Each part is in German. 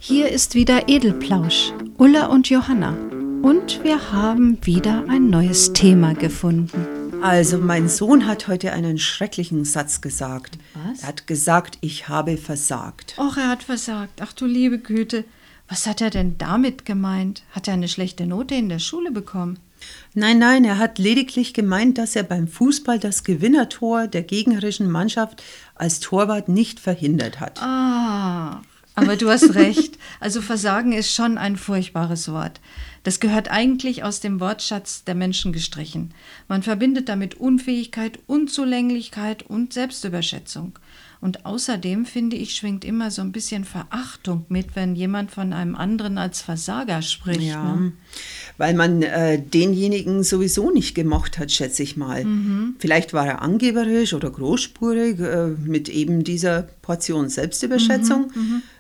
Hier ist wieder Edelplausch, Ulla und Johanna. Und wir haben wieder ein neues Thema gefunden. Also, mein Sohn hat heute einen schrecklichen Satz gesagt. Was? Er hat gesagt, ich habe versagt. Och, er hat versagt. Ach du liebe Güte. Was hat er denn damit gemeint? Hat er eine schlechte Note in der Schule bekommen? Nein, er hat lediglich gemeint, dass er beim Fußball das Gewinnertor der gegnerischen Mannschaft als Torwart nicht verhindert hat. Ah, aber du hast recht. Also Versagen ist schon ein furchtbares Wort. Das gehört eigentlich aus dem Wortschatz der Menschen gestrichen. Man verbindet damit Unfähigkeit, Unzulänglichkeit und Selbstüberschätzung. Und außerdem, finde ich, schwingt immer so ein bisschen Verachtung mit, wenn jemand von einem anderen als Versager spricht. Ja, ne? weil man denjenigen sowieso nicht gemocht hat, schätze ich mal. Vielleicht war er angeberisch oder großspurig mit eben dieser Portion Selbstüberschätzung.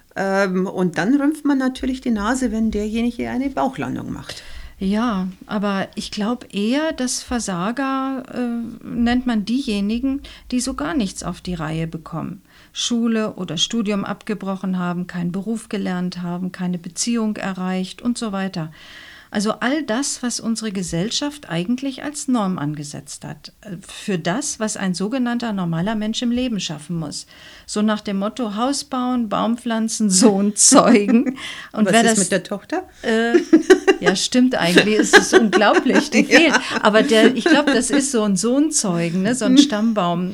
Und dann rümpft man natürlich die Nase, wenn derjenige eine Bauchlandung macht. Ja, aber ich glaube eher, dass Versager nennt man diejenigen, die so gar nichts auf die Reihe bekommen. Schule oder Studium abgebrochen haben, keinen Beruf gelernt haben, keine Beziehung erreicht und so weiter. Also all das, was unsere Gesellschaft eigentlich als Norm angesetzt hat. Für das, was ein sogenannter normaler Mensch im Leben schaffen muss. So nach dem Motto Haus bauen, Baum pflanzen, Sohn zeugen. Und was ist mit der Tochter? Ja, stimmt eigentlich. Es ist unglaublich, die fehlt. Aber ich glaube, das ist so ein Sohn zeugen, ne? So ein Stammbaum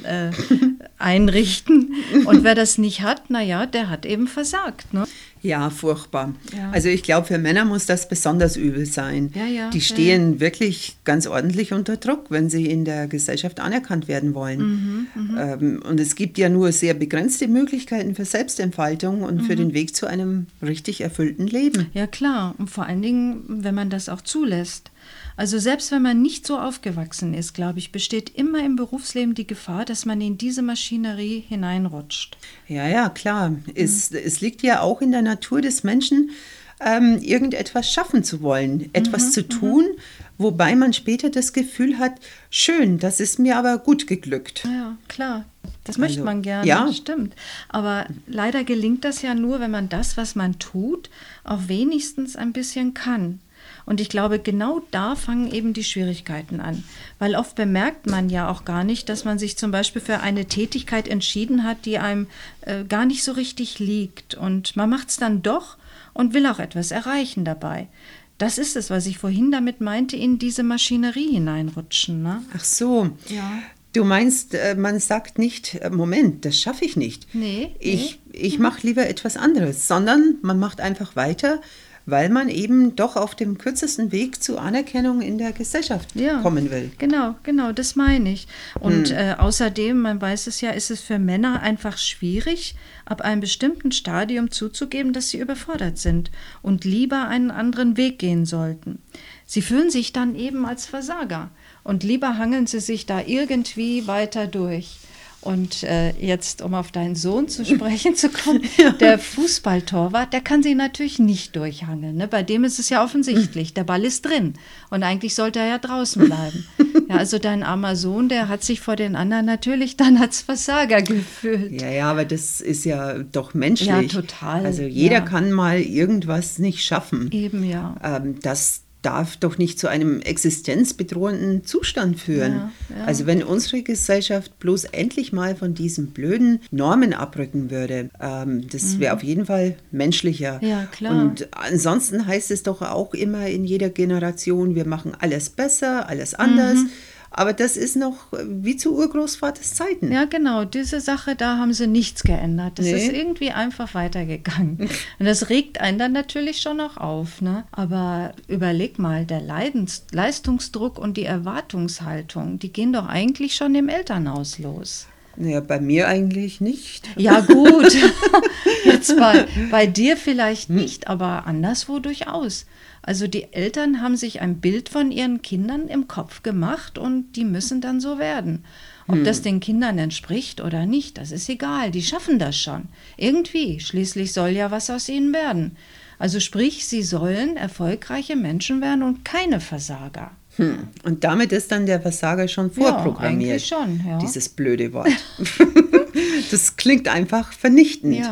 einrichten. Und wer das nicht hat, naja, der hat eben versagt, ne? Ja, furchtbar. Ja. Also ich glaube, für Männer muss das besonders übel sein. Ja, die stehen wirklich ganz ordentlich unter Druck, wenn sie in der Gesellschaft anerkannt werden wollen. Und es gibt ja nur sehr begrenzte Möglichkeiten für Selbstentfaltung und für den Weg zu einem richtig erfüllten Leben. Ja, klar. Und vor allen Dingen, wenn man das auch zulässt. Also selbst wenn man nicht so aufgewachsen ist, glaube ich, besteht immer im Berufsleben die Gefahr, dass man in diese Maschinerie hineinrutscht. Ja, klar. Es liegt ja auch in der Natur des Menschen, irgendetwas schaffen zu wollen, etwas zu tun, wobei man später das Gefühl hat, schön, das ist mir aber gut geglückt. Ja, klar. Das möchte man gerne, ja. Stimmt. Aber leider gelingt das ja nur, wenn man das, was man tut, auch wenigstens ein bisschen kann. Und ich glaube, genau da fangen eben die Schwierigkeiten an. Weil oft bemerkt man ja auch gar nicht, dass man sich zum Beispiel für eine Tätigkeit entschieden hat, die einem gar nicht so richtig liegt. Und man macht es dann doch und will auch etwas erreichen dabei. Das ist es, was ich vorhin damit meinte, in diese Maschinerie hineinrutschen. Ne? Ach so. Ja. Du meinst, man sagt nicht, Moment, das schaffe ich nicht. Nee. Ich mache lieber etwas anderes, sondern man macht einfach weiter, weil man eben doch auf dem kürzesten Weg zur Anerkennung in der Gesellschaft kommen will. Genau, das meine ich. Und außerdem, man weiß es ja, ist es für Männer einfach schwierig, ab einem bestimmten Stadium zuzugeben, dass sie überfordert sind und lieber einen anderen Weg gehen sollten. Sie fühlen sich dann eben als Versager und lieber hangeln sie sich da irgendwie weiter durch. Und jetzt, um auf deinen Sohn zu sprechen zu kommen, der Fußballtorwart, der kann sich natürlich nicht durchhangeln. Ne? Bei dem ist es ja offensichtlich, der Ball ist drin und eigentlich sollte er ja draußen bleiben. Ja, also dein armer Sohn, der hat sich vor den anderen natürlich dann als Versager gefühlt. Ja, aber das ist ja doch menschlich. Ja, total. Also jeder kann mal irgendwas nicht schaffen. Eben, ja. Das darf doch nicht zu einem existenzbedrohenden Zustand führen. Ja. Also wenn unsere Gesellschaft bloß endlich mal von diesen blöden Normen abrücken würde, das wäre auf jeden Fall menschlicher. Ja, klar. Und ansonsten heißt es doch auch immer in jeder Generation, wir machen alles besser, alles anders. Aber das ist noch wie zu Urgroßvaters Zeiten. Ja, genau. Diese Sache, da haben sie nichts geändert. Das ist irgendwie einfach weitergegangen. Und das regt einen dann natürlich schon noch auf. Ne? Aber überleg mal, der Leistungsdruck und die Erwartungshaltung, die gehen doch eigentlich schon im Elternhaus los. Naja, bei mir eigentlich nicht. Ja gut, jetzt bei dir vielleicht nicht, aber anderswo durchaus. Also die Eltern haben sich ein Bild von ihren Kindern im Kopf gemacht und die müssen dann so werden. Ob das den Kindern entspricht oder nicht, das ist egal, die schaffen das schon. Irgendwie, schließlich soll ja was aus ihnen werden. Also sprich, sie sollen erfolgreiche Menschen werden und keine Versager. Und damit ist dann der Versager schon vorprogrammiert. Ja, eigentlich schon, ja. Dieses blöde Wort. Das klingt einfach vernichtend. Ja.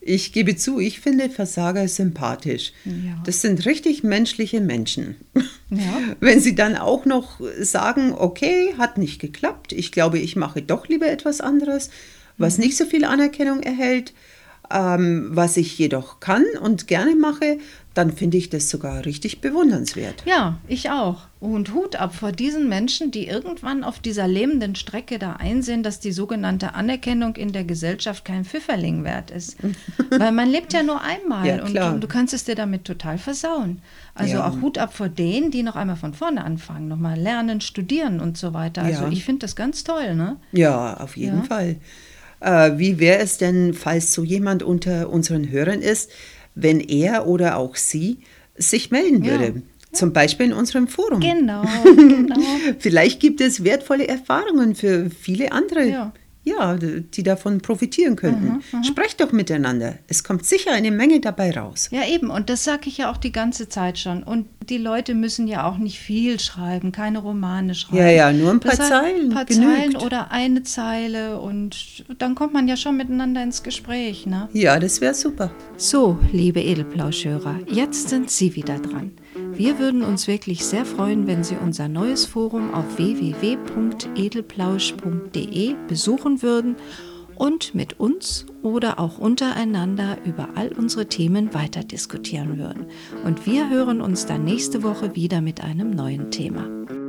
Ich gebe zu, ich finde Versager sympathisch. Ja. Das sind richtig menschliche Menschen. Ja. Wenn sie dann auch noch sagen, okay, hat nicht geklappt, ich glaube, ich mache doch lieber etwas anderes, was nicht so viel Anerkennung erhält, was ich jedoch kann und gerne mache, dann finde ich das sogar richtig bewundernswert. Ja, ich auch. Und Hut ab vor diesen Menschen, die irgendwann auf dieser lebenden Strecke da einsehen, dass die sogenannte Anerkennung in der Gesellschaft kein Pfifferling wert ist. Weil man lebt ja nur einmal Ja, klar. und du kannst es dir damit total versauen. Also Ja. auch Hut ab vor denen, die noch einmal von vorne anfangen, nochmal lernen, studieren und so weiter. Also Ja. ich finde das ganz toll, ne? Ja, auf jeden Ja. Fall. Wie wäre es denn, falls so jemand unter unseren Hörern ist, wenn er oder auch sie sich melden Ja. würde? Zum Beispiel in unserem Forum. Genau, genau. Vielleicht gibt es wertvolle Erfahrungen für viele andere, Ja. die davon profitieren könnten. Sprecht doch miteinander. Es kommt sicher eine Menge dabei raus. Ja, eben. Und das sage ich ja auch die ganze Zeit schon. Und die Leute müssen ja auch nicht viel schreiben, keine Romane schreiben. Ja, nur ein paar Das heißt, Zeilen. Ein paar genügt. Zeilen oder eine Zeile. Und dann kommt man ja schon miteinander ins Gespräch, ne? Ja, das wäre super. So, liebe Edelplauschhörer, jetzt sind Sie wieder dran. Wir würden uns wirklich sehr freuen, wenn Sie unser neues Forum auf www.edelplausch.de besuchen würden und mit uns oder auch untereinander über all unsere Themen weiter diskutieren würden. Und wir hören uns dann nächste Woche wieder mit einem neuen Thema.